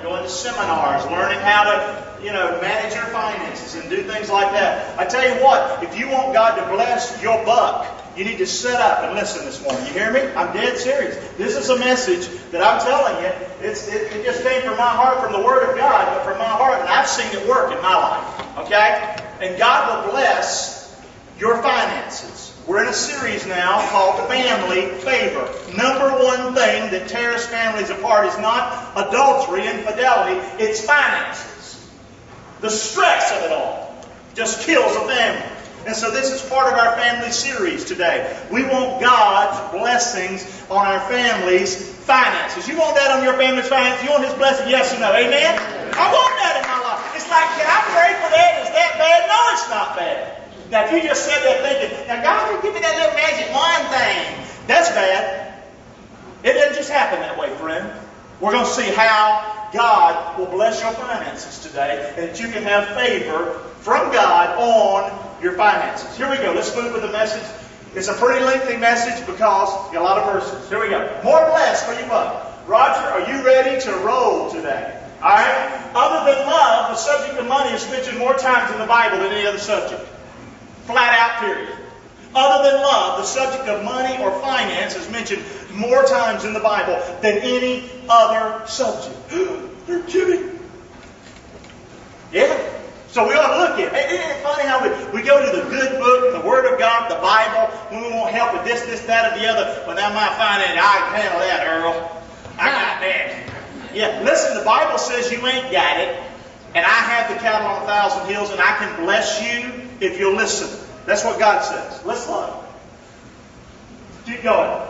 going to seminars, learning how to, manage your finances and do things like that. I tell you what, if you want God to bless your buck, you need to sit up and listen this morning. You hear me? I'm dead serious. This is a message that I'm telling you. It just came from my heart, from the Word of God, but from my heart, and I've seen it work in my life. Okay? And God will bless your finances. We're in a series now called Family Favor. Number one thing that tears families apart is not adultery, infidelity, it's finances. The stress of it all just kills a family. And so this is part of our family series today. We want God's blessings on our family's finances. You want that on your family's finances? You want His blessing? Yes or no? Amen? I want that in my life. It's like, can I pray for that? Is that bad? No, it's not bad. Now, if you just said that thinking, now God will give me that little magic wand thing, that's bad. It doesn't just happen that way, friend. We're going to see how God will bless your finances today and that you can have favor from God on your finances. Here we go. Let's move with the message. It's a pretty lengthy message because a lot of verses. Here we go. More blessed for you buck. Roger, are you ready to roll today? All right? Other than love, the subject of money is mentioned more times in the Bible than any other subject. Flat out, period. Other than love, the subject of money or finance is mentioned more times in the Bible than any other subject. They're kidding. Yeah. So we ought to look at it. Isn't it funny how we go to the good book, the Word of God, the Bible, when we want help with this, that, or the other. Well, now my finance, I can handle that, Earl. I got that. Yeah, listen, the Bible says you ain't got it. And I have the cattle on 1,000 hills, and I can bless you if you'll listen. That's what God says. Let's look. Keep going.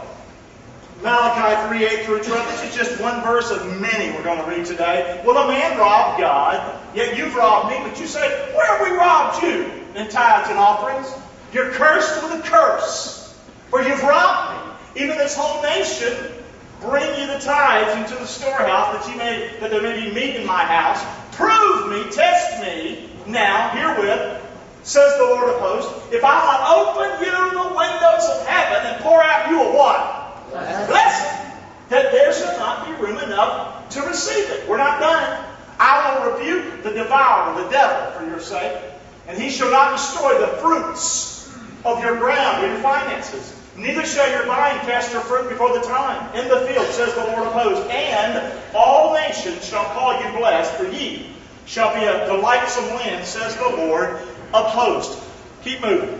Malachi 3:8 through 12. This is just one verse of many we're going to read today. Will a man rob God? Yet you've robbed me. But you say, where have we robbed you? In tithes and offerings. You're cursed with a curse. For you've robbed me. Even this whole nation, bring you the tithes into the storehouse that there may be meat in my house. Prove me, test me, now, herewith, says the Lord of hosts, if I will open you the windows of heaven and pour out you a what? Blessing, that there shall not be room enough to receive it. We're not done. I will rebuke the devourer, the devil, for your sake, and he shall not destroy the fruits of your ground, your finances. Neither shall your vine cast her fruit before the time in the field, says the Lord of hosts. And all nations shall call you blessed, for ye shall be a delightsome land, says the Lord of hosts. Keep moving.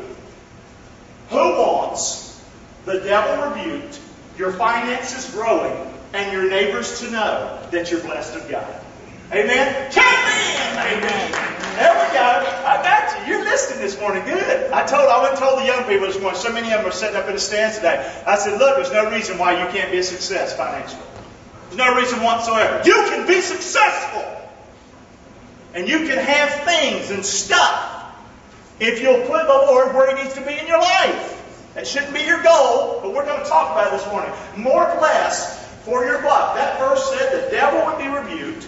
Who wants the devil rebuked, your finances growing, and your neighbors to know that you're blessed of God? Amen? Chime in! Amen. There we go. I got you. You're listening this morning. Good. I went and told the young people this morning. So many of them are sitting up in the stands today. I said, look, there's no reason why you can't be a success financially. There's no reason whatsoever. You can be successful. And you can have things and stuff if you'll put the Lord where He needs to be in your life. That shouldn't be your goal, but we're going to talk about it this morning. More blessed for your buck. That verse said the devil would be rebuked.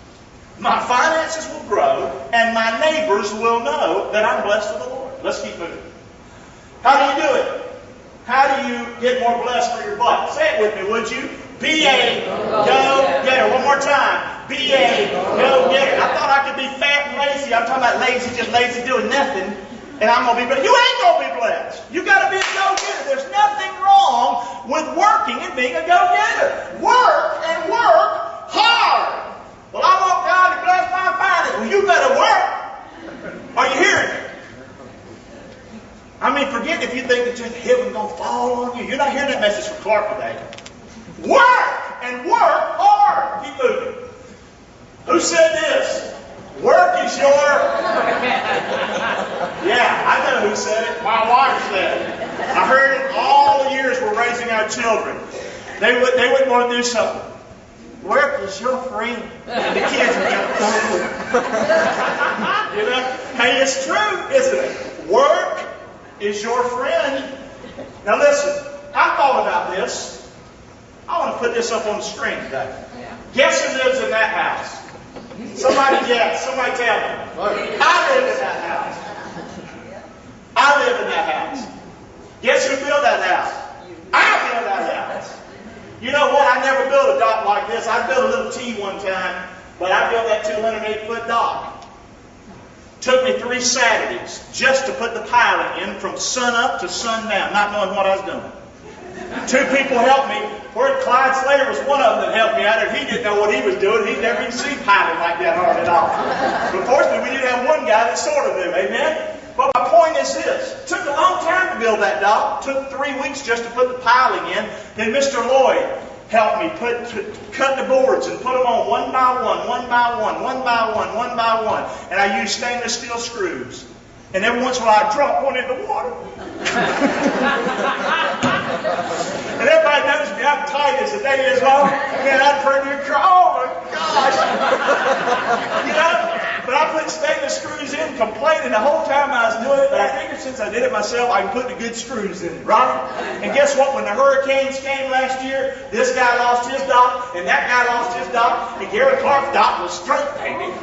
My finances will grow, and my neighbors will know that I'm blessed of the Lord. Let's keep moving. How do you do it? How do you get more blessed for your buck? Say it with me, would you? Be a go-getter. One more time. Be a go-getter. I thought I could be fat and lazy. I'm talking about lazy, just lazy doing nothing. And I'm going to be blessed. You ain't going to be blessed. You got to be a go-getter. There's nothing wrong with working and being a go-getter. Work and work hard. Well, I want God to bless my finances. Well, you better work. Are you hearing me? I mean, forget if you think that just heaven's going to fall on you. You're not hearing that message from Clark today. Work and work hard. Keep moving. Who said this? Work is your... Yeah, I know who said it. My wife said it. I heard it all the years we're raising our children. They wouldn't want to do something. Work is your friend. And the kids would go, you know? Hey, it's true, isn't it? Work is your friend. Now listen, I thought about this. I want to put this up on the screen today. Guess who lives in that house? Somebody guess. Somebody tell me. I live in that house. I live in that house. Guess who built that house? I built that house. You know what? I never built a dock like this. I built a little T one time. But I built that 208-foot dock. Took me 3 Saturdays just to put the piling in from sun up to sundown, not knowing what I was doing. 2 people helped me. Clyde Slater was one of them that helped me out. He didn't know what he was doing. He'd never even seen piling like that hard at all. But fortunately, we did have one guy that sort of knew. Amen? But my point is this. It took a long time to build that dock. It took 3 weeks just to put the piling in. Then Mr. Lloyd helped me cut the boards and put them on one by one, one by one, one by one, one by one. And I used stainless steel screws. And every once in a while, I'd drop one in the water. And everybody knows me. I'm tight as the day is long. Man, I'd pretty near cry. Oh, my gosh. You know? But I put stainless screws in, complaining the whole time I was doing it. But I figured since I did it myself, I can put the good screws in it, right? And guess what? When the hurricanes came last year, this guy lost his dock, and that guy lost his dock, and Gary Clark's dock was straight, baby.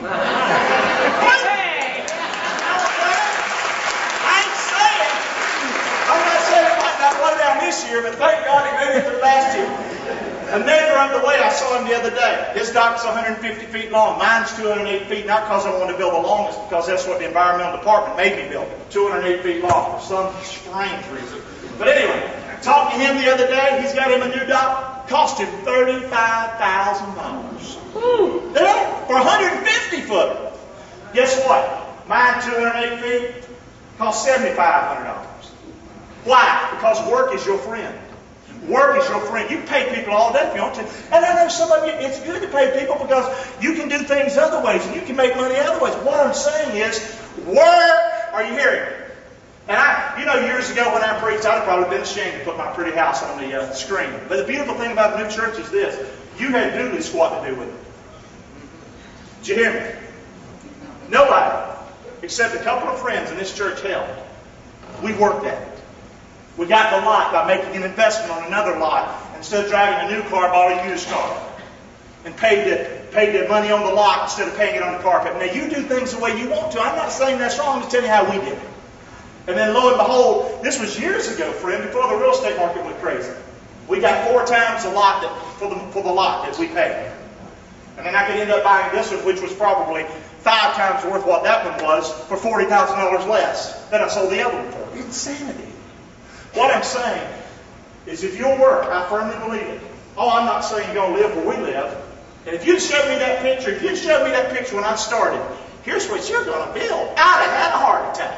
This year, but thank God he made it through last year. A neighbor on the way, I saw him the other day. His dock's 150 feet long. Mine's 208 feet, not because I wanted to build the longest, because that's what the environmental department made me build. 208 feet long for some strange reason. But anyway, talked to him the other day. He's got him a new dock. Cost him $35,000. For 150 foot. Guess what? Mine, 208 feet, cost $7,500. Why? Because work is your friend. Work is your friend. You pay people all day if you want to. And I know some of you, it's good to pay people because you can do things other ways and you can make money other ways. What I'm saying is, work. Are you hearing me? And years ago when I preached, I'd have probably been ashamed to put my pretty house on the screen. But the beautiful thing about the new church is this. You had doodly squat to do with it. Did you hear me? Nobody, except a couple of friends in this church helped. We worked at it. We got the lot by making an investment on another lot. Instead of driving a new car, bought a used car. And paid the money on the lot instead of paying it on the carpet. Now, you do things the way you want to. I'm not saying that's wrong. I'm just telling you how we did it. And then, lo and behold, this was years ago, friend, before the real estate market went crazy. We got 4 times the lot for the lot that we paid. And then I could end up buying this one, which was probably 5 times worth what that one was, for $40,000 less than I sold the other one for. Insanity. What I'm saying is if you'll work, I firmly believe it. Oh, I'm not saying you're going to live where we live. And if you'd showed me that picture, when I started, here's what you're going to build, I'd have had a heart attack.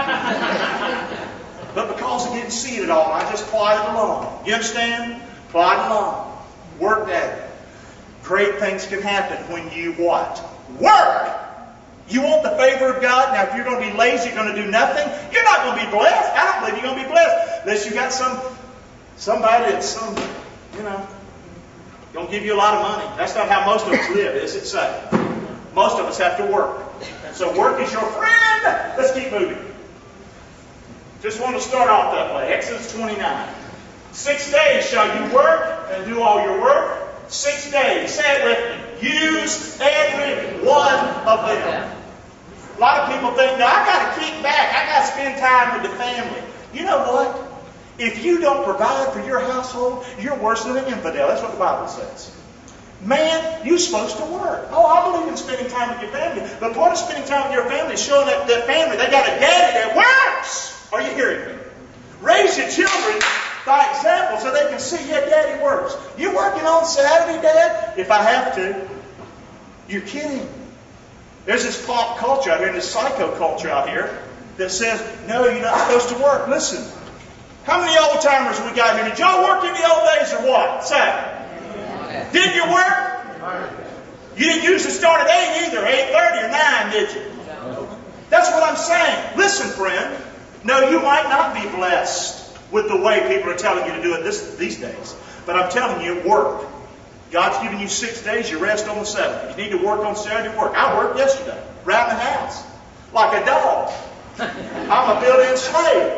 But because I didn't see it at all, I just plodded along. You understand? Plodded along. Worked at it. Great things can happen when you what? Work! You want the favor of God? Now, if you're going to be lazy, you're going to do nothing, you're not going to be blessed. I don't believe you're going to be blessed. Unless you got somebody that's going to give you a lot of money. That's not how most of us live, is it so? Most of us have to work. And so work is your friend. Let's keep moving. Just want to start off that way. Exodus 29. 6 days shall you work and do all your work. 6 days. Say it with me. Use every one of them. A lot of people think, no, I got to kick back. I got to spend time with the family. You know what? If you don't provide for your household, you're worse than an infidel. That's what the Bible says. Man, you're supposed to work. Oh, I believe in spending time with your family. But part of spending time with your family is showing that family they got a daddy that works. Are you hearing me? Raise your children by example so they can see, yeah, Daddy works. You working on Saturday, Dad? If I have to. You're kidding. There's this pop culture out here, this psycho culture out here that says, no, you're not supposed to work. Listen, how many old timers we got here? Did y'all work in the old days or what? Say, did you work? You didn't usually start at 8 either, 8:30 or 9, did you? That's what I'm saying. Listen, friend. No, you might not be blessed with the way people are telling you to do it these days. But I'm telling you, work. God's given you 6 days, you rest on the 7th. If you need to work on Saturday, work. I worked yesterday, around the house, like a dog. I'm a built-in slave.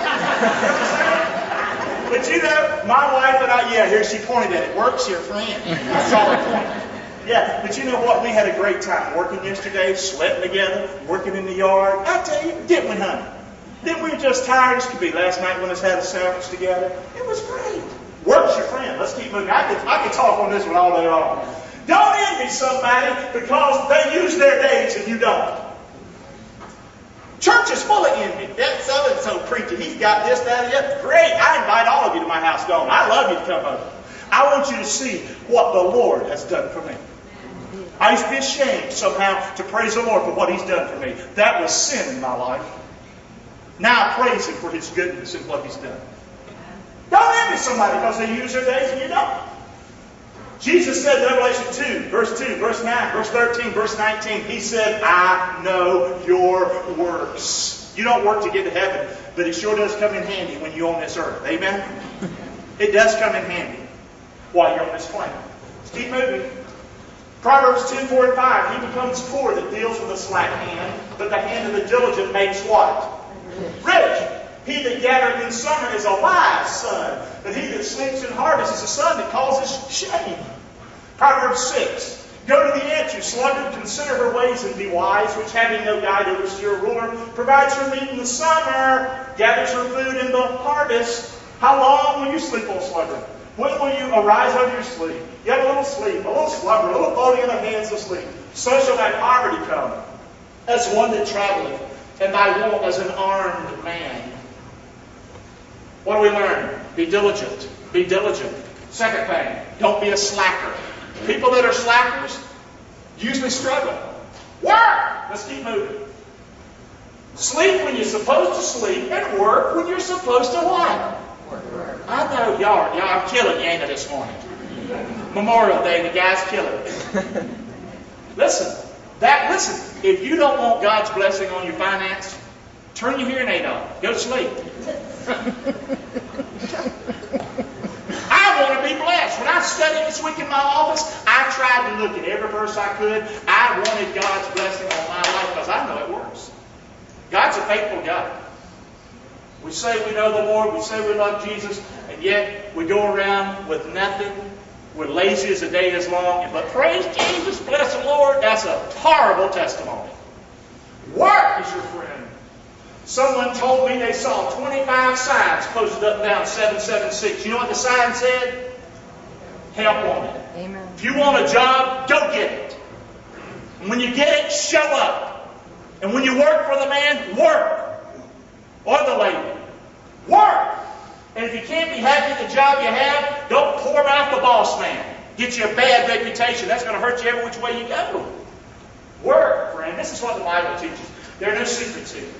But my wife and I, here she pointed at it. Work's your friend. I saw her point. Yeah, but you know what? We had a great time working yesterday, sweating together, working in the yard. I tell you, didn't we, honey? Then we were just tired as could be. Last night when us had a sandwich together, it was great. Work's your friend. Let's keep moving. I could talk on this one all day long. Don't end envy somebody because they use their days and you don't. Church is full of envy. That so-and-so preacher, he's got this, that, and the other. Great. I invite all of you to my house, don't I? I love you to come over. I want you to see what the Lord has done for me. I used to be ashamed somehow to praise the Lord for what He's done for me. That was sin in my life. Now I praise Him for His goodness and what He's done. Don't envy somebody because they use their days and you don't. Jesus said in Revelation 2, verse 2, verse 9, verse 13, verse 19, He said, I know your works. You don't work to get to heaven, but it sure does come in handy when you're on this earth. Amen? It does come in handy while you're on this planet. Let's keep moving. Proverbs 2, 4, and 5. He becomes poor that deals with a slack hand, but the hand of the diligent makes what? Rich. He that gathereth in summer is a wise son, but he that sleeps in harvest is a son that causes shame. Proverbs 6. Go to the ant, you sluggard, consider her ways and be wise, which having no guide oversees your ruler, provides her meat in the summer, gathers her food in the harvest. How long will you sleep, O sluggard? When will you arise out of your sleep? Yet a little sleep, a little slumber, a little folding of the hands asleep. So shall thy poverty come, as one that travelleth, and thy want as an armed man. What do we learn? Be diligent. Be diligent. Second thing, don't be a slacker. People that are slackers usually struggle. Work! Let's keep moving. Sleep when you're supposed to sleep, and work when you're supposed to what? Work. I know y'all are killing you, ain't it, this morning? Memorial Day, the guys killing it. Listen, if you don't want God's blessing on your finance, turn your hearing aid off. Go to sleep. I want to be blessed. When I studied this week in my office, I tried to look at every verse I could. I wanted God's blessing on my life because I know it works. God's a faithful God. We say we know the Lord, we say we love Jesus, and yet we go around with nothing. We're lazy as the day is long. But praise Jesus, bless the Lord, that's a horrible testimony. Work is your friend. Someone told me they saw 25 signs posted up and down 776. You know what the sign said? Help wanted. Amen. If you want a job, go get it. And when you get it, show up. And when you work for the man, work. Or the lady. Work. And if you can't be happy with the job you have, don't pour out the boss man. Get you a bad reputation. That's going to hurt you every which way you go. Work, friend. This is what the Bible teaches. There are no secrets here.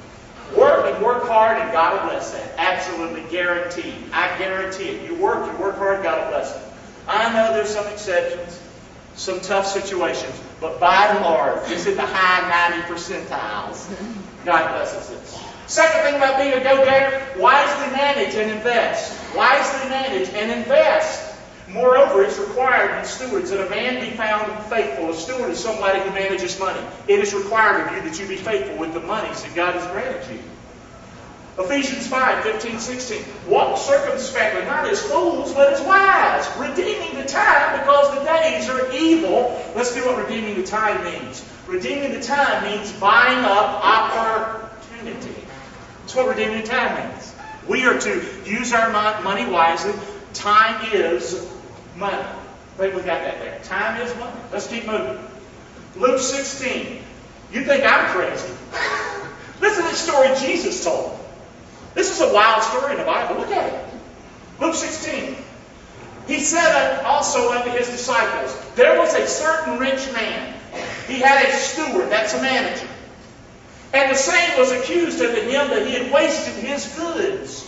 Work and work hard, and God will bless that. Absolutely guaranteed. I guarantee it. You work hard, God will bless it. I know there's some exceptions, some tough situations, but by and large, it's in the high 90 percentiles. God blesses it. Second thing about being a go-getter, wisely manage and invest. Wisely manage and invest. Moreover, it's required in stewards that a man be found faithful. A steward is somebody who manages money. It is required of you that you be faithful with the monies that God has granted you. Ephesians 5, 15, 16. Walk circumspectly, not as fools, but as wise, redeeming the time because the days are evil. Let's see what redeeming the time means. Redeeming the time means buying up opportunity. That's what redeeming the time means. We are to use our money wisely. Time is money. I think we got that there. Time is money. Let's keep moving. Luke 16. You think I'm crazy? Listen to the story Jesus told. This is a wild story in the Bible. Look at it. Luke 16. He said also unto his disciples, there was a certain rich man. He had a steward, that's a manager. And the same was accused unto him that he had wasted his goods.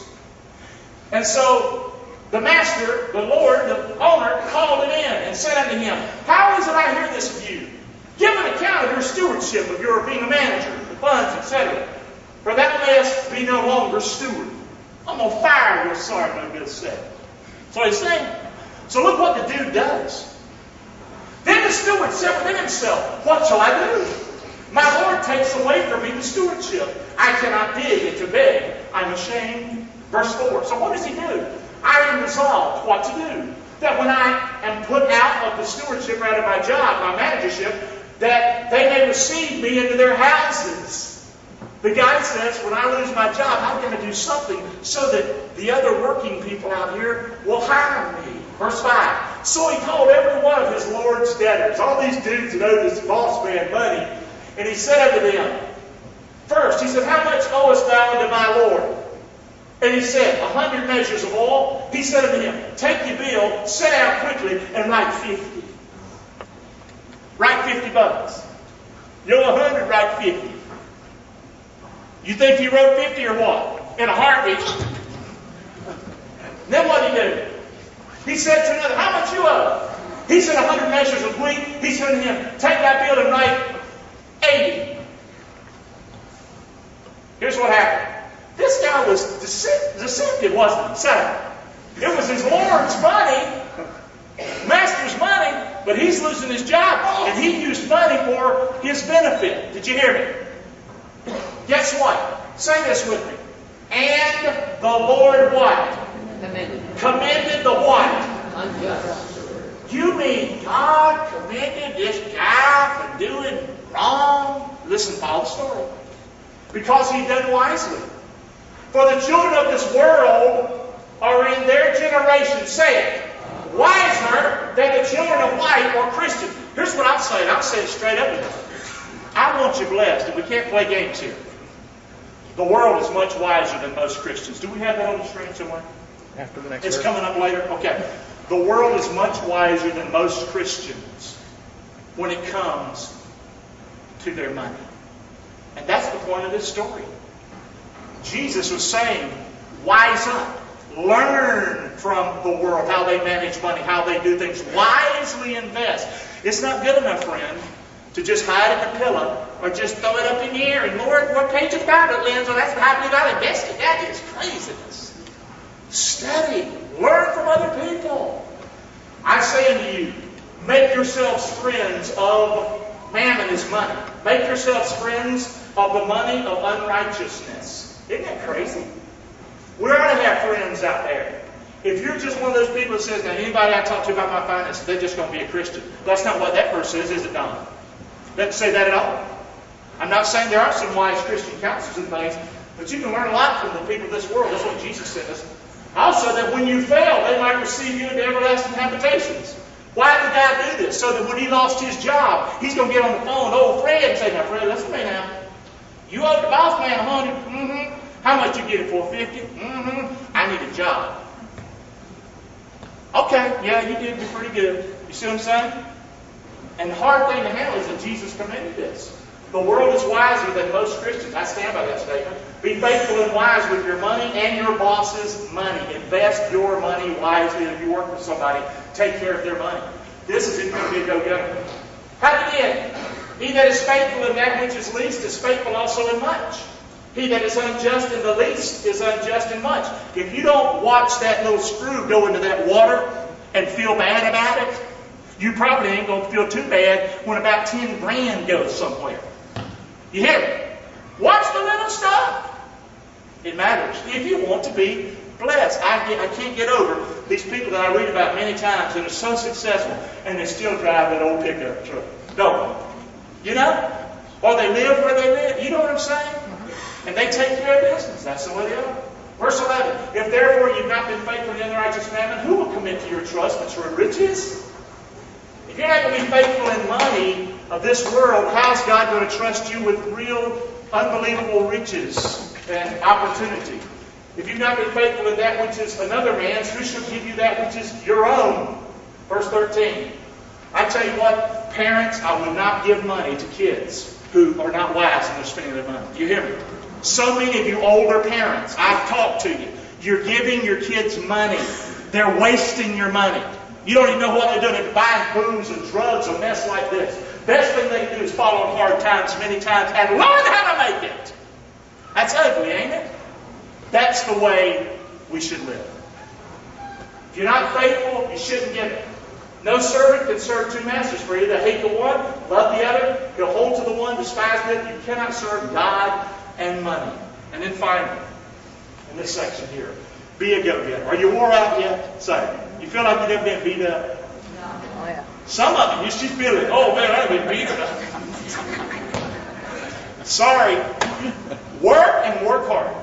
And so the master, the Lord, the owner, called him in and said unto him, how is it I hear this of you? Give an account of your stewardship, of your being a manager, the funds, etc. For thou mayest be no longer steward. I'm going to fire your son, no good said. So he's saying. So look what the dude does. Then the steward said within himself, what shall I do? My Lord takes away from me the stewardship. I cannot dig and to beg. I'm ashamed. Verse 4. So what does he do? I am resolved what to do. That when I am put out of the stewardship, out of my job, my managership, that they may receive me into their houses. The guy says, when I lose my job, I'm going to do something so that the other working people out here will hire me. Verse 5. So he called every one of his Lord's debtors, all these dudes that owed this boss man money, and he said unto them, first, he said, how much owest thou unto my Lord? And he said, 100 measures of oil. He said unto him, take your bill, sit down quickly, and write 50. Write 50 bucks. You owe 100, write 50. You think he wrote 50 or what? In a heartbeat. Then what did he do? He said to another, how much you owe? He said 100 measures of wheat. He said to him, take that bill and write 80. Here's what happened. This guy was deceptive, wasn't he? Sad. It was his Lord's money, master's money, but he's losing his job, and he used money for his benefit. Did you hear me? Guess what? Say this with me. And the Lord what? Commended the what? Unjust. You mean God commended this guy for doing wrong? Listen, follow the story. Because he done wisely. For the children of this world are in their generation, say it, wiser than the children of light or Christian. Here's what I'm saying. I'm saying straight up. I want you blessed, and we can't play games here. The world is much wiser than most Christians. Do we have that on the screen somewhere? After the next It's verse. coming up later? Okay. The world is much wiser than most Christians when it comes to their money. And that's the point of this story. Jesus was saying, wise up. Learn from the world how they manage money, how they do things. Wisely invest. It's not good enough, friend, to just hide in the pillow or just throw it up in the air. And Lord, what page of the Bible it lands on? That's how I believe I invested. That is craziness. Study. Learn from other people. I say unto you, make yourselves friends of mammon is money. Make yourselves friends of the money of unrighteousness. Isn't that crazy? We ought to have friends out there. If you're just one of those people that says, now anybody I talk to about my finances, they're just going to be a Christian. That's not what that verse says, is it, Don? Doesn't say that at all. I'm not saying there are some wise Christian counselors and things, but you can learn a lot from the people of this world. That's what Jesus said us. Also, that when you fail, they might receive you into everlasting habitations. Why did the guy do this? So that when he lost his job, he's going to get on the phone to old Fred and say, now Fred, listen to me now. You owe the boss man 100. Mm-hmm. How much you get it for? 50? Mm-hmm. I need a job. Okay, yeah, you did pretty good. You see what I'm saying? And the hard thing to handle is that Jesus commended this. The world is wiser than most Christians. I stand by that statement. Be faithful and wise with your money and your boss's money. Invest your money wisely. If you work with somebody, take care of their money. This isn't going to be a go-getter. How did it end? He that is faithful in that which is least is faithful also in much. He that is unjust in the least is unjust in much. If you don't watch that little screw go into that water and feel bad about it, you probably ain't going to feel too bad when about 10 grand goes somewhere. You hear me? Watch the little stuff. It matters if you want to be blessed. I can't get over these people that I read about many times that are so successful and they still drive that old pickup truck. Don't they? You know? Or they live where they live. You know what I'm saying? And they take care of business. That's the way they are. Verse 11. If therefore you've not been faithful in the unrighteous mammon, who will commit to your trust but your riches? If you're not going to be faithful in money of this world, how's God going to trust you with real, unbelievable riches and opportunity? If you've not been faithful in that which is another man's, who shall give you that which is your own? Verse 13. I tell you what, parents, I will not give money to kids who are not wise in their spending their money. Do you hear me? So many of you older parents, I've talked to you. You're giving your kids money. They're wasting your money. You don't even know what they're doing. They're buying booze and drugs, a mess like this. Best thing they can do is fall on hard times many times and learn how to make it. That's ugly, ain't it? That's the way we should live. If you're not faithful, you shouldn't give it. No servant can serve two masters, for either hate the one, love the other. He'll hold to the one, despise the other. You cannot serve God and money. And then finally, in this section here, be a go-getter. Are you wore out yet? Say, you feel like you've never been beat up? No. Oh, yeah. Some of you just feel it. Oh man, I've been beat up. Sorry. Work and work hard.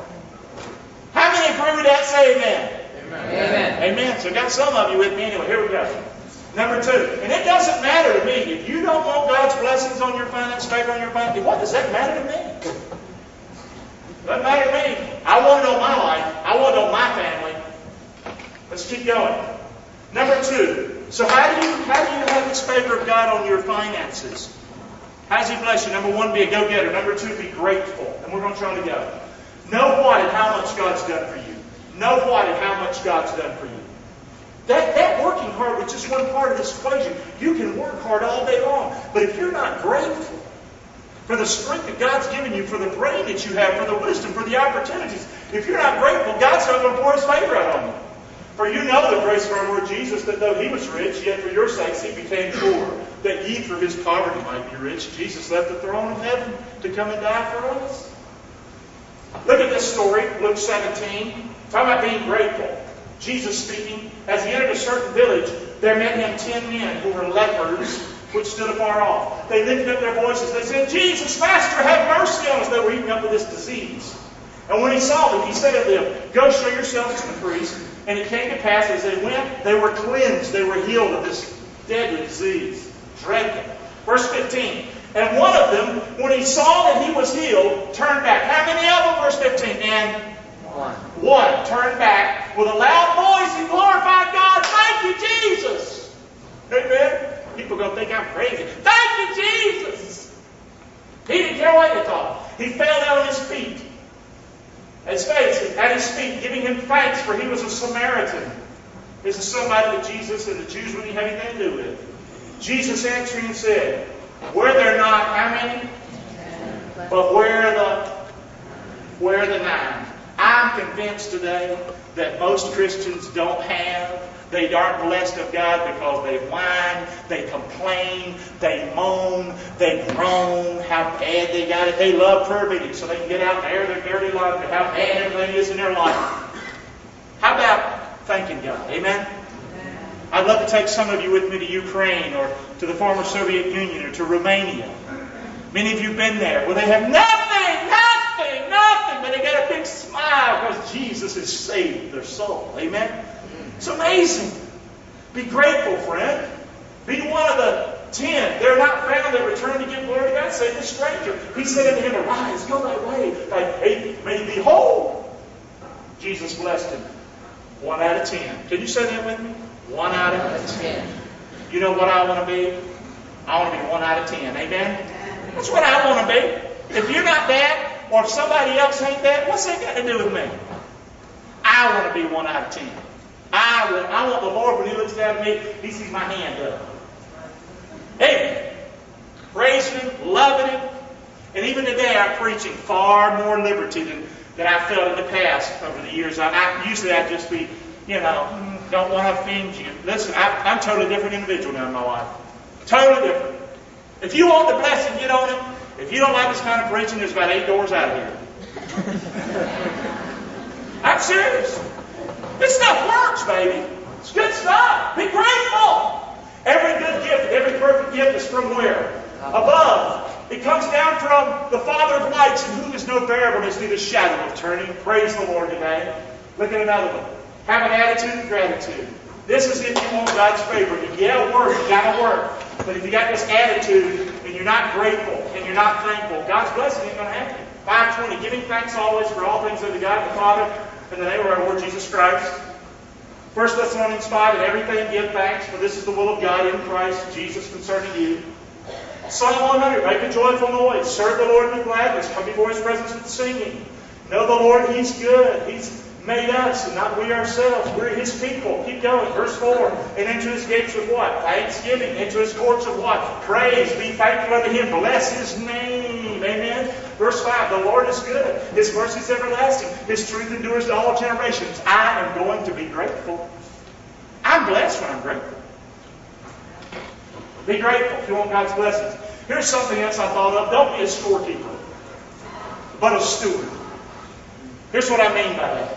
How many agree with that? Say amen. Amen. Amen. So I got some of you with me anyway. Here we go. Number 2, and it doesn't matter to me. If you don't want God's blessings on your finance, favor on your finance, what does that matter to me? Doesn't matter to me. I want it on my life. I want it on my family. Let's keep going. Number 2. So how do you have this favor of God on your finances? How does He bless you? Number 1, be a go-getter. Number 2, be grateful. And we're going to try to go. Know what and how much God's done for you. Know what and how much God's done for you. That working hard was just one part of this equation. You can work hard all day long. But if you're not grateful for the strength that God's given you, for the brain that you have, for the wisdom, for the opportunities, if you're not grateful, God's not going to pour His favor out on you. For you know the grace of our Lord Jesus, that though He was rich, yet for your sakes He became poor, that ye through His poverty might be rich. Jesus left the throne of heaven to come and die for us. Look at this story, Luke 17. Talking about being grateful. Jesus speaking, as He entered a certain village, there met Him 10 men who were lepers, which stood afar off. They lifted up their voices. They said, Jesus, Master, have mercy on us. They were eaten up with this disease. And when He saw them, He said to them, Go show yourselves to the priest. And it came to pass, as they went, they were cleansed. They were healed of this deadly disease. Dreadful. Verse 15. And one of them, when he saw that he was healed, turned back. How many of them? Verse 15. And one turned back with a loud voice and glorified God. Thank you, Jesus. Amen. People are going to think I'm crazy. Thank you, Jesus. He didn't care what they thought. He fell down on his feet. At his feet, giving Him thanks, for he was a Samaritan. This is somebody that Jesus and the Jews wouldn't have anything to do with. Jesus answering and said, Were there not how many? But where are the 9? I'm convinced today that most Christians don't have. They aren't blessed of God because they whine, they complain, they moan, they groan how bad they got it. They love prayer meetings so they can get out and air their dirty life and how bad everything is in their life. How about thanking God? Amen? I'd love to take some of you with me to Ukraine or to the former Soviet Union or to Romania. Many of you have been there where they have nothing, but they got a big smile because Jesus has saved their soul. Amen? It's amazing. Be grateful, friend. Be one of the 10. They're not found that return to give glory to God, save the stranger. He said unto him, Arise, go thy way. Thy may be whole. Jesus blessed him. 1 out of 10. Can you say that with me? 1 out of 10. You know what I want to be? I want to be 1 out of 10. Amen? That's what I want to be. If you're not that, or if somebody else ain't that, what's that got to do with me? I want to be 1 out of 10. I want the Lord, when He looks down at me, He sees my hand up. Amen. Praising Him, loving Him. And even today I'm preaching far more liberty than I felt in the past over the years. Usually I'd just be, don't want to offend you. Listen, I'm a totally different individual now in my life. Totally different. If you want the blessing, get on it. If you don't like this kind of preaching, there's about 8 doors out of here. I'm serious. This stuff works, baby. It's good stuff. Be grateful. Every good gift, every perfect gift is from where? Above. It comes down from the Father of lights, in whom is no variableness, neither shadow of turning. Praise the Lord today. Look at another one. Have an attitude of gratitude. This is if you want God's favor. You gotta work, you gotta work. But if you got this attitude and you're not grateful and you're not thankful, God's blessing ain't going to happen. 5:20, giving thanks always for all things unto God the Father in the name of our Lord Jesus Christ. 1 Thessalonians 5, in everything give thanks, for this is the will of God in Christ Jesus concerning you. Psalm 100, make a joyful noise. Serve the Lord with gladness. Come before His presence with singing. Know the Lord, He's good. He's made us and not we ourselves. We're His people. Keep going. Verse 4. And into His gates with what? Thanksgiving. Into His courts with what? Praise. Be thankful unto Him. Bless His name. Amen. Verse 5. The Lord is good. His mercy is everlasting. His truth endures to all generations. I am going to be grateful. I'm blessed when I'm grateful. Be grateful if you want God's blessings. Here's something else I thought of. Don't be a storekeeper, but a steward. Here's what I mean by that.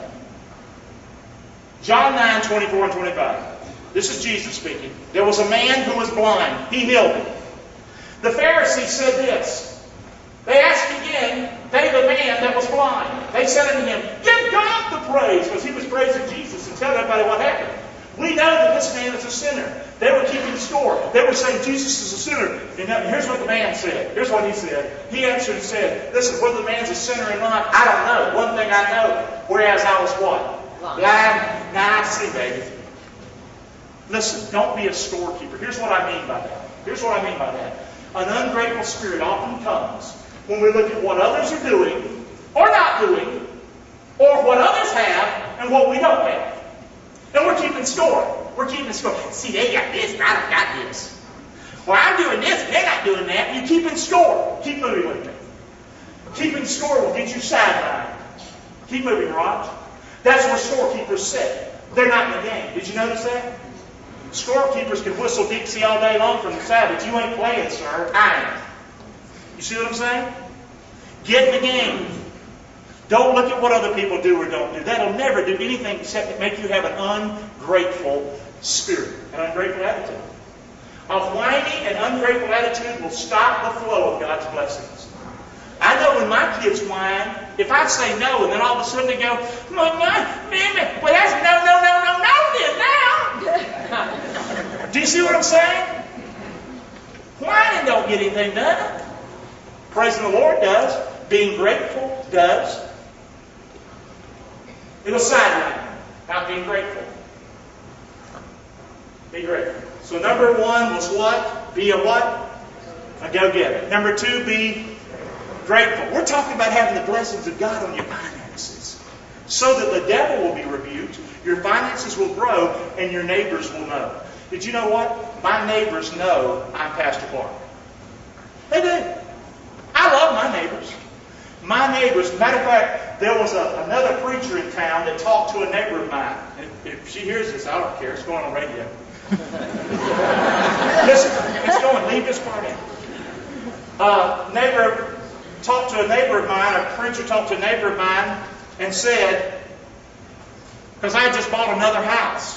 John 9:24 and 25. This is Jesus speaking. There was a man who was blind. He healed him. The Pharisees said this. They asked again, they the man that was blind. They said unto him, Give God the praise, because he was praising Jesus, and tell everybody what happened. We know that this man is a sinner. They were keeping score. They were saying Jesus is a sinner. And now, here's what the man said. Here's what he said. He answered and said, listen, whether the man's a sinner or not, I don't know. One thing I know, whereas I was what? Blind. Now I see, baby. Listen, don't be a storekeeper. Here's what I mean by that. Here's what I mean by that. An ungrateful spirit often comes when we look at what others are doing or not doing, or what others have and what we don't have. And we're keeping score. We're keeping score. See, they got this and I don't got this. Well, I'm doing this and they're not doing that. You're keeping score. Keep moving with me. Keeping score will get you sidelined. Keep moving, Raj. That's where scorekeepers sit. They're not in the game. Did you notice that? Scorekeepers can whistle Dixie all day long from the side, but you ain't playing, sir. I am. You see what I'm saying? Get in the game. Don't look at what other people do or don't do. That'll never do anything except make you have an ungrateful spirit, an ungrateful attitude. A whiny and ungrateful attitude will stop the flow of God's blessings. I know when my kids whine, if I say no and then all of a sudden they go, well, that's no, then now. Do you see what I'm saying? Whining don't get anything done. Praising the Lord does. Being grateful does. It'll sideline you, not being grateful. Be grateful. So number one was what? Be a what? A go-getter. Number two, be grateful. We're talking about having the blessings of God on your finances so that the devil will be rebuked, your finances will grow, and your neighbors will know. Did you know what? My neighbors know I'm Pastor Clark. They do. I love my neighbors. My neighbors, matter of fact, there was another preacher in town that talked to a neighbor of mine. And if she hears this, I don't care. It's going on radio. Listen, it's going. Leave this part in. Neighbor talked to a neighbor of mine, a preacher talked to a neighbor of mine and said, because I had just bought another house.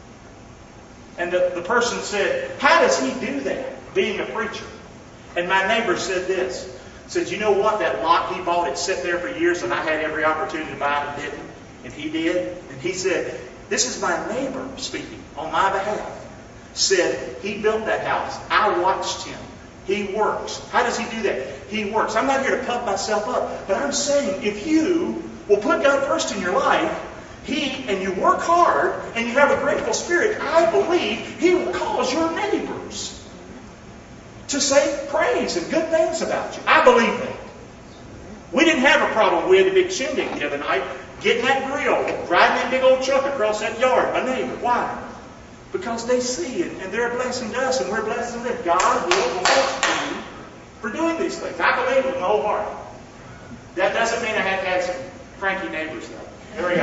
And the person said, how does he do that, being a preacher? And my neighbor said this. Said, you know what? That lot he bought, it sat there for years and I had every opportunity to buy it and didn't. And he did. And he said, this is my neighbor speaking on my behalf. Said, he built that house. I watched him. He works. How does he do that? He works. I'm not here to puff myself up. But I'm saying, if you will put God first in your life, and you work hard, and you have a grateful spirit, I believe He will cause your neighbors to say praise and good things about you. I believe that. We didn't have a problem. We had a big shindig the other night, getting that grill, driving that big old truck across that yard, my neighbor. Why? Because they see it, and they're a blessing to us, and we're blessing them. God will bless you for doing these things. I believe it with my whole heart. That doesn't mean I have to have some cranky neighbors, though. Here we go.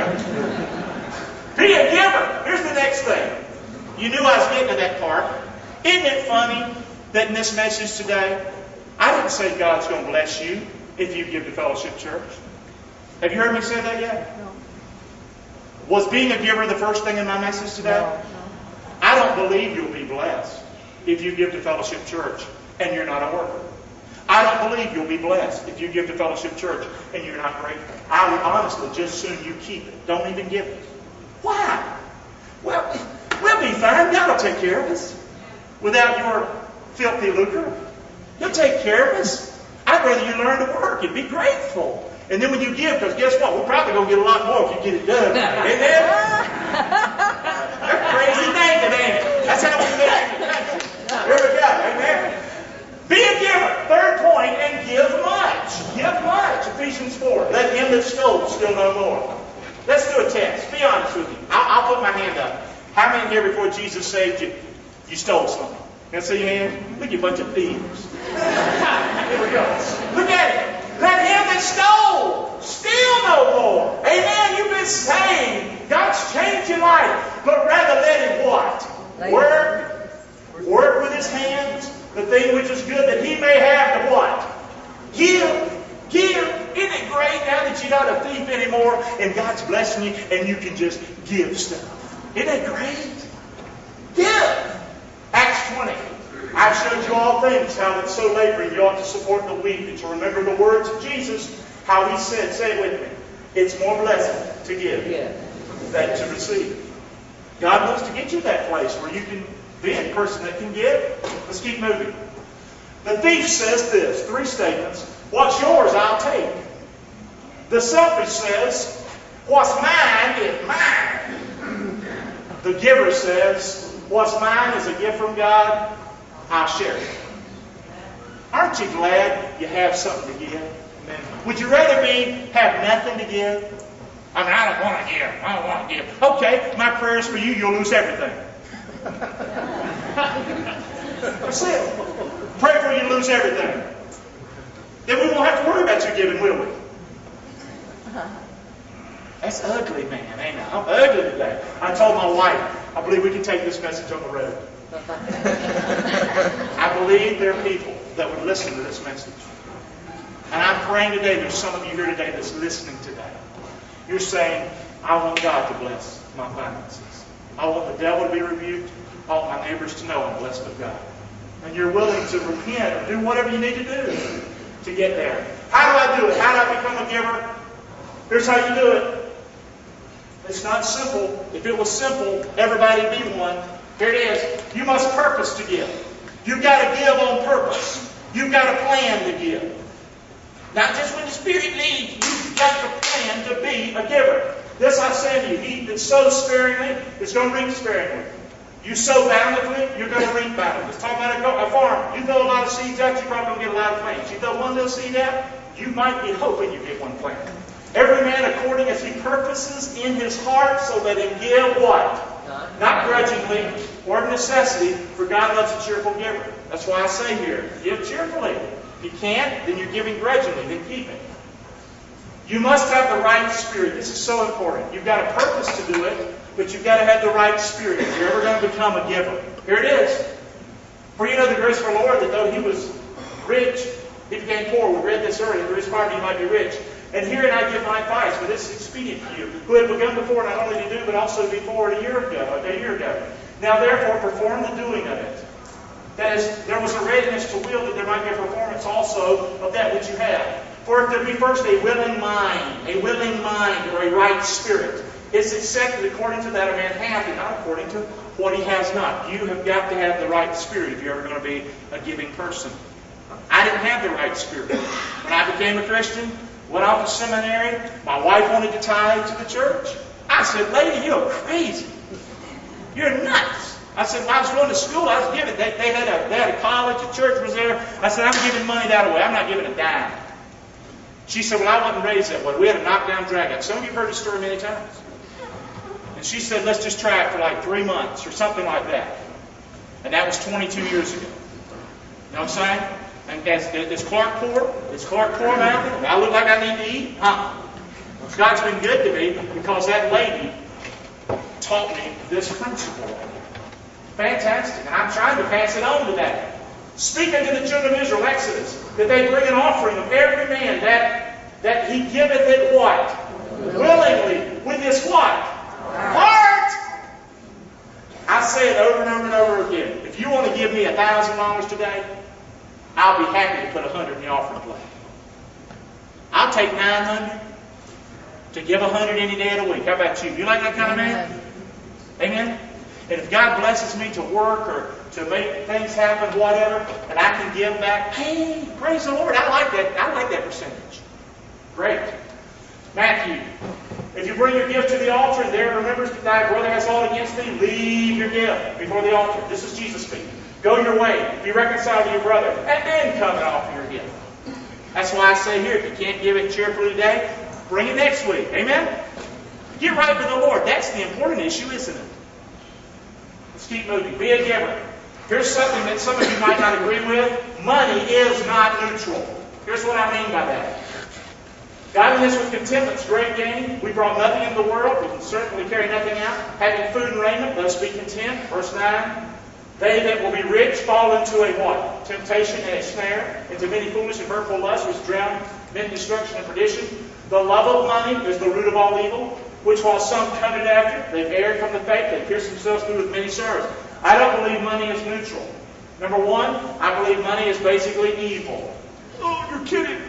Be a giver. Here's the next thing. You knew I was getting to that part. Isn't it funny that in this message today, I didn't say God's going to bless you if you give to Fellowship Church? Have you heard me say that yet? No. Was being a giver the first thing in my message today? No. I don't believe you'll be blessed if you give to Fellowship Church and you're not a worker. I don't believe you'll be blessed if you give to Fellowship Church and you're not grateful. I would honestly just soon you keep it. Don't even give it. Why? Well, we'll be fine. God will take care of us without your filthy lucre. He'll take care of us. I'd rather you learn to work and be grateful. And then when you give, because guess what? We're probably going to get a lot more if you get it done. Amen? They're crazy thinking, ain't it? That's how we think. Here we go. Amen? Be a giver. Third point, and give much. Give much. Ephesians 4. Let him that stole steal no more. Let's do a test. Be honest with you. I'll put my hand up. How many here before Jesus saved you, you stole something? Can I see your hand? Look at you, a bunch of thieves. Here we go. Look at it. Let him that stole steal no more. Amen. You've been saved. God's changed your life. But rather let him what? Work with his hands. The thing which is good, that he may have to what? Give. Isn't it great now that you're not a thief anymore and God's blessing you and you can just give stuff? Isn't that great? Give. Acts 20. I've showed you all things, how that so laboring you ought to support the weak, and to remember the words of Jesus, how he said, say it with me, it's more blessed to give than to receive. God wants to get you to that place where you can be a person that can give. Let's keep moving. The thief says this, 3 statements. What's yours, I'll take. The selfish says, what's mine is mine. The giver says, what's mine is a gift from God, I'll share it. Aren't you glad you have something to give? Amen. Would you rather have nothing to give? I mean, I don't want to give. I don't want to give. Okay, my prayer is for you, you'll lose everything. That's it. Pray for you to lose everything. Then we won't have to worry about you giving, will we? That's ugly, man. Ain't it? I'm ugly today. I told my wife, I believe we can take this message on the road. I believe there are people that would listen to this message. And I'm praying today, there's some of you here today that's listening today. You're saying, I want God to bless my finances. I want the devil to be rebuked. I want my neighbors to know I'm blessed of God. And you're willing to repent or do whatever you need to do to get there. How do I do it? How do I become a giver? Here's how you do it. It's not simple. If it was simple, everybody would be one. Here it is. You must purpose to give. You've got to give on purpose. You've got a plan to give. Not just when the Spirit leads. You've got to plan to be a giver. This I say to you, he that sows sparingly is going to reap sparingly. You sow bountifully, you're going to reap bountifully. It's talking about a farm. You throw a lot of seeds out, you're probably going to get a lot of plants. You throw one little seed out, you might be hoping you get one plant. Every man according as he purposes in his heart, so let him give what? Not grudgingly or of necessity, for God loves a cheerful giver. That's why I say here, give cheerfully. If you can't, then you're giving grudgingly, then keep it. You must have the right spirit. This is so important. You've got a purpose to do it, but you've got to have the right spirit if you're ever going to become a giver. Here it is. For you know the grace of our Lord, that though he was rich, he became poor. We read this earlier. Through his poverty he might be rich. And herein I give my advice, for this is expedient for you, who have begun before not only to do, but also before a year ago. Now therefore perform the doing of it. That is, there was a readiness to will, that there might be a performance also of that which you have. For if there be first a willing mind, or a right spirit, it's accepted according to that a man hath, and not according to what he has not. You have got to have the right spirit if you're ever going to be a giving person. I didn't have the right spirit. When I became a Christian, went off to seminary, my wife wanted to tithe to the church. I said, lady, you're crazy. You're nuts. I said, when I was going to school, I was giving. They had a college, a church was there. I said, I'm giving money that way. I'm not giving a dime. She said, well, I wasn't raised that way. We had a knockdown, drag-out. Some of you have heard the story many times. And she said, let's just try it for like 3 months or something like that. And that was 22 years ago. You know what I'm saying? And is Clark poor? Is Clark poor now? Do I look like I need to eat? God's been good to me because that lady taught me this principle. Fantastic. And I'm trying to pass it on today. Speak unto the children of Israel, Exodus, that they bring an offering of every man that he giveth it what? Willingly. With his what? Heart! I say it over and over and over again. If you want to give me $1,000 today, I'll be happy to put 100 in the offering plate. I'll take 900 to give 100 any day of the week. How about you? You like that kind of man? Amen? And if God blesses me to work or to make things happen, whatever, and I can give back, hey, praise the Lord. I like that percentage. Great. Matthew, if you bring your gift to the altar and there remembers that thy brother has aught against thee, leave your gift before the altar. This is Jesus speaking. Go your way. Be reconciled to your brother. And then come and offer your gift. That's why I say here, if you can't give it cheerfully today, bring it next week. Amen? Get right with the Lord. That's the important issue, isn't it? Let's keep moving. Be a giver. Here's something that some of you might not agree with. Money is not neutral. Here's what I mean by that. Godliness with contentment is great gain. We brought nothing into the world. We can certainly carry nothing out. Having food and raiment, let us be content. Verse 9. They that will be rich fall into a what? Temptation and a snare, into many foolish and hurtful lusts, which drown men in destruction and perdition. The love of money is the root of all evil, which while some coveted after, they've erred from the faith, they pierced themselves through with many sorrows. I don't believe money is neutral. Number one, I believe money is basically evil. Oh, you're kidding.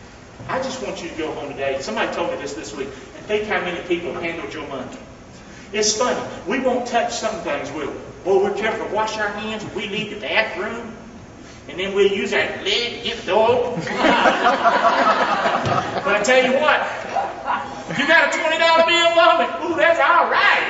I just want you to go home today. Somebody told me this week, and think how many people handled your money. It's funny. We won't touch some things, will we? Boy, we're careful to wash our hands when we leave the bathroom. And then we'll use our leg to get the door open. But I tell you what, if you got a $20 bill on me, ooh, that's all right.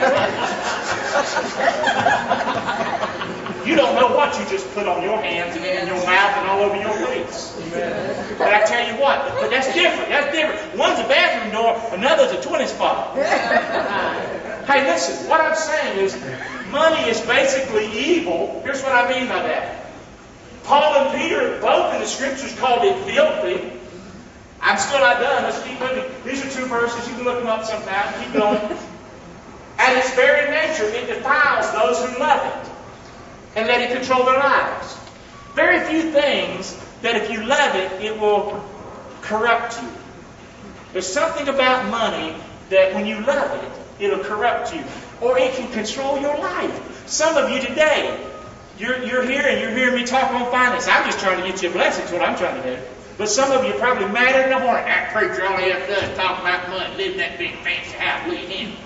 You don't know what you just put on your hands and in your mouth and all over your face. But I tell you what, but that's different. That's different. One's a bathroom door, another's a 20 spot. Hey, listen, what I'm saying is money is basically evil. Here's what I mean by that. Paul and Peter, both in the scriptures, called it filthy. I'm still not done. Let's keep moving. These are 2 verses. You can look them up sometime. Keep going. At its very nature, it defiles those who love it and let it control their lives. Very few things that if you love it, it will corrupt you. There's something about money that when you love it, it'll corrupt you. Or it can control your life. Some of you today, You're here and you're hearing me talk on finance. I'm just trying to get you a blessing. That's what I'm trying to do. But some of you are probably madder than the morning. That preacher all he ever does is talk about money, live in that big fancy house, leave him.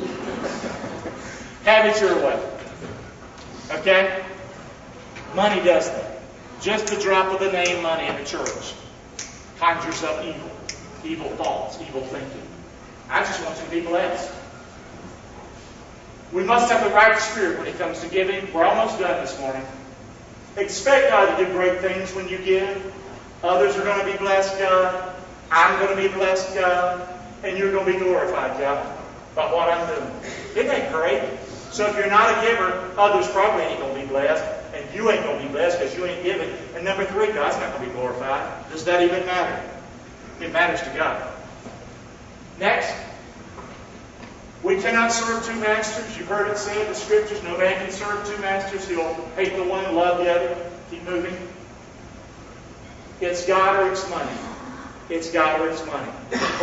Have it your way. Okay? Money does that. Just the drop of the name money in the church conjures up evil thoughts, evil thinking. I just want you to be blessed. We must have the right spirit when it comes to giving. We're almost done this morning. Expect God to do great things when you give. Others are going to be blessed, God. I'm going to be blessed, God. And you're going to be glorified, God, by what I'm doing. Isn't that great? So if you're not a giver, others probably ain't going to be blessed. And you ain't going to be blessed because you ain't giving. And number 3, God's not going to be glorified. Does that even matter? It matters to God. Next. We cannot serve 2 masters. You've heard it said in the scriptures, no man can serve 2 masters. He'll hate the one and love the other. Keep moving. It's God or it's money. It's God or it's money.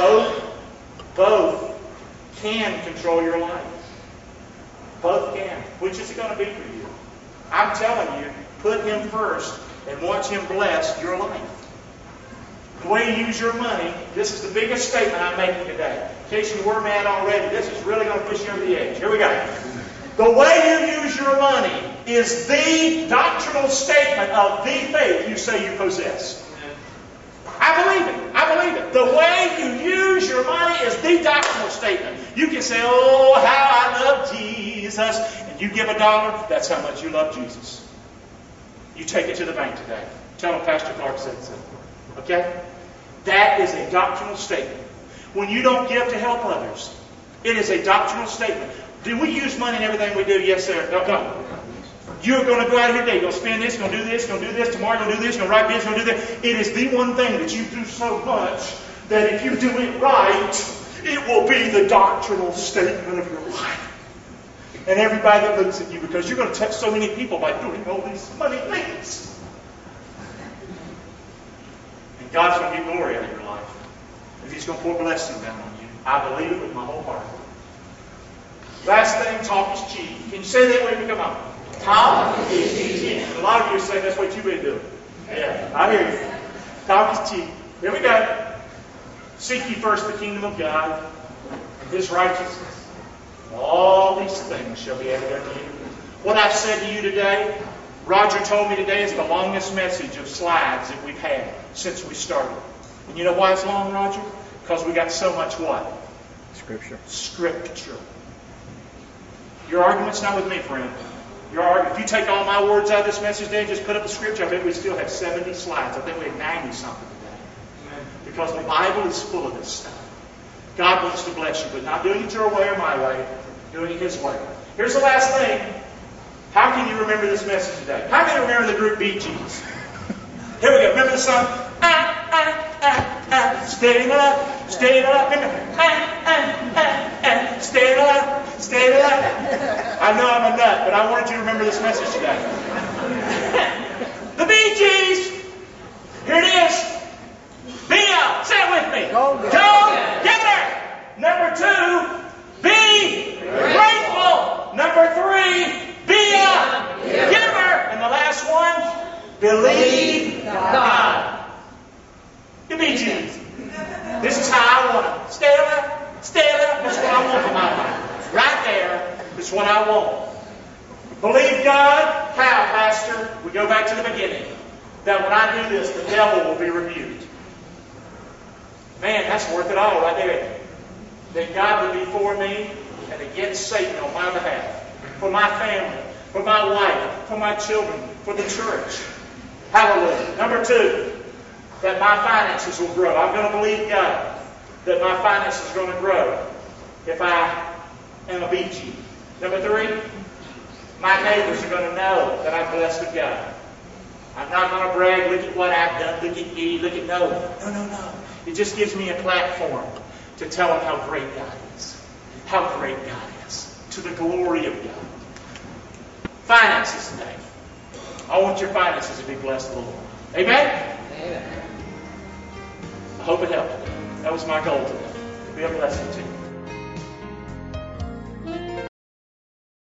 Both can control your life. Both can. Which is it going to be for you? I'm telling you, put Him first and watch Him bless your life. The way you use your money, this is the biggest statement I'm making today. In case you were mad already, this is really going to push you over the edge. Here we go. The way you use your money is the doctrinal statement of the faith you say you possess. I believe it. I believe it. The way you use your money is the doctrinal statement. You can say, oh, how I love Jesus. And you give $1, that's how much you love Jesus. You take it to the bank today. Tell them Pastor Clark said so. Okay? That is a doctrinal statement. When you don't give to help others, it is a doctrinal statement. Do we use money in everything we do? Yes, sir. No. You're going to go out here today. You're going to spend this, going to do this, going to do this. Tomorrow you're going to do this, you're going to write this, you're going to do that. It is the one thing that you do so much that if you do it right, it will be the doctrinal statement of your life. And everybody that looks at you, because you're going to touch so many people by doing all these money things. God's going to get glory out of your life. And He's going to pour blessing down on you. I believe it with my whole heart. Last thing, talk is cheap. Can you say that with me? Come on. Talk is cheap. A lot of you say that's what you've been doing. Yeah, I hear you. Talk is cheap. Here we go. Seek ye first the kingdom of God and His righteousness. All these things shall be added unto you. What I've said to you today, Roger told me today, is the longest message of slides that we've had since we started. And you know why it's long, Roger? Because we got so much what? Scripture. Your argument's not with me, friend. If you take all my words out of this message today and just put up the scripture, I bet we still have 70 slides. I think we have 90 something today. Because the Bible is full of this stuff. God wants to bless you, but not doing it your way or my way, doing it His way. Here's the last thing. How can you remember this message today? How can you remember the group Bee Gees? Here we go. Remember the song? Stay alive, stay alive. Remember? Stay alive, stay alive. I know I'm a nut, but I wanted you to remember this message today. The Bee Gees. Here it is. Be up. Say it with me. Go get her. Number 2, be grateful. Number 3, be a giver. And the last one, believe God. The Bee Gees. This is how I want to stay alive. Stay alive. That's what I want for my life. Right there. We go back to the beginning. That when I do this, the devil will be rebuked. Man, that's worth it all right there. That God would be for me and against Satan on my behalf. For my family, for my wife, for my children, for the church. Hallelujah. Number 2, that my finances will grow. I'm going to believe God that my finances are going to grow if I am obedient. Number 3, my neighbors are going to know that I'm blessed of God. I'm not going to brag, look at what I've done, look at me, look at no. It just gives me a platform to tell them how great God is. How great God is. To the glory of God. Finances today. I want your finances to be blessed of the Lord. Amen? Amen. I hope it helped. That was my goal today. To be a blessing to you.